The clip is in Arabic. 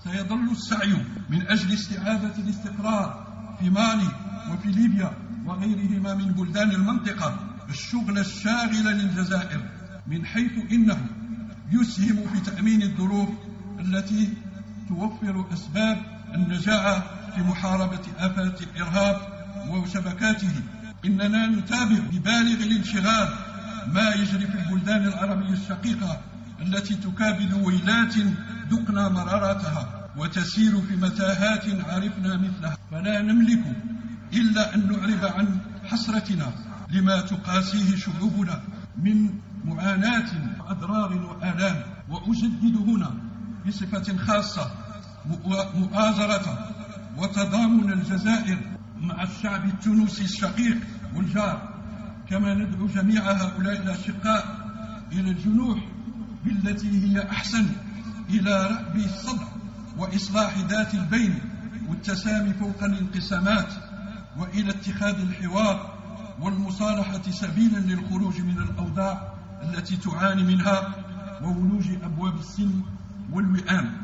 سيظل السعي من أجل استعادة الاستقرار في مالي وفي ليبيا وغيرهما من بلدان المنطقة الشغل الشاغل للجزائر، من حيث إنه يسهم في تأمين الظروف التي توفر أسباب النجاعة في محاربة آفات الإرهاب وشبكاته. إننا نتابع ببالغ الانشغال ما يجري في البلدان العربية الشقيقة التي تكابد ويلات ذقنا مرارتها وتسير في متاهات عرفنا مثلها، فلا نملك إلا أن نعرب عن حسرتنا لما تقاسيه شعوبنا من معاناة وأضرار وآلام. وأجدد هنا بصفة خاصة مؤازرة وتضامن الجزائر مع الشعب التونسي الشقيق والجار، كما ندعو جميع هؤلاء الأشقاء إلى الجنوح بالتي هي أحسن، إلى رأب الصدع وإصلاح ذات البين والتسامي فوق الانقسامات، وإلى اتخاذ الحوار والمصالحة سبيلا للخروج من الأوضاع التي تعاني منها وولوج أبواب السلم والوئام.